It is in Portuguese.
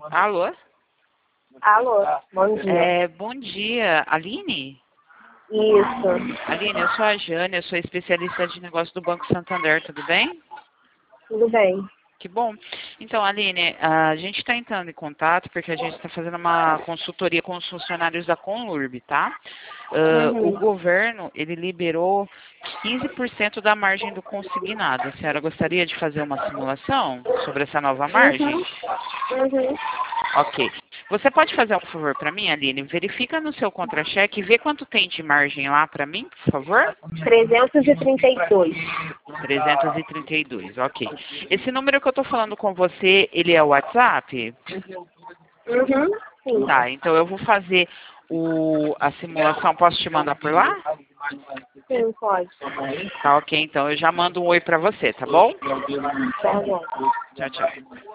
Alô? Alô, bom dia. Bom dia, Aline? Isso, Aline, eu sou a Jane, eu sou especialista de negócio do Banco Santander, tudo bem? tudo bem. Que bom. Então, Aline, a gente está entrando em contato porque a gente está fazendo uma consultoria com os funcionários da Conlurb, tá? O Uhum. governo, ele liberou 15% da margem do consignado. A senhora gostaria de fazer uma simulação sobre essa nova margem? Uhum. Ok. Você pode fazer um favor para mim, Aline? Verifica no seu contra-cheque e vê quanto tem de margem lá para mim, por favor? 332. 332, ok. Esse número que eu estou falando com você, ele é o WhatsApp? Uhum. Sim. Tá, então eu vou fazer a simulação, posso te mandar por lá? Sim, pode. Tá, ok, então eu já mando um oi para você, tá bom? Tá bom. Tchau, tchau.